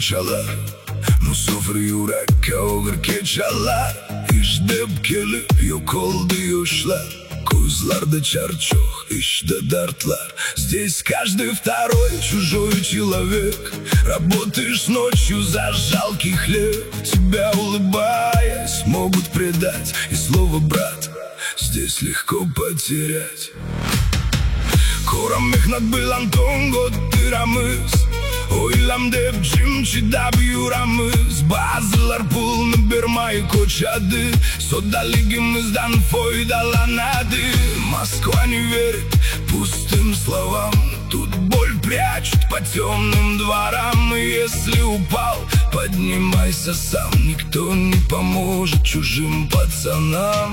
çalar, Musafir yürekte olur keçalar. İşte kelip yok oldu yoshlar, Gözлerde чарчох, işte дартlar. Здесь каждый второй чужой человек. Работаешь ночью за жалкий хлеб. Тебя, улыбаясь, могут предать. И слово «брат» здесь легко потерять. Ko'ramihnat bilan to'ng'ottiramiz, o'ylam deb jim chidab yuramiz. Ba'zilar pulni bermay ko'chadi, soddaligimizdan foydalanadi. Москва не верит пустым словам, тут боль прячут по темным дворам. И если упал, поднимайся сам, никто не поможет чужим пацанам.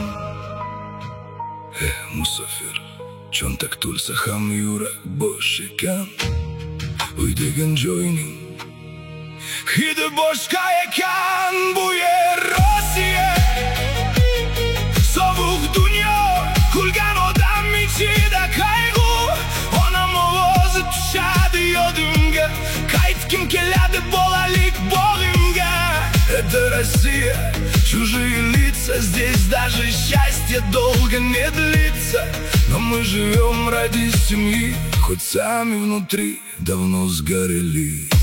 Musafir, cho'ntaktul ham yurak bo'sh ekan, uy degan joyning hidi boshqa ekan. Bu yer Rossiya, sovuq dunyo, kulgan odam ichida qayg'u. Onam ovozi tushadi yodimga, qaytgim keladi bolalik bog'imga. Это Россия, чужие лица, здесь даже счастье долго не длится. Но мы живем ради семьи, хоть сами внутри давно сгорели.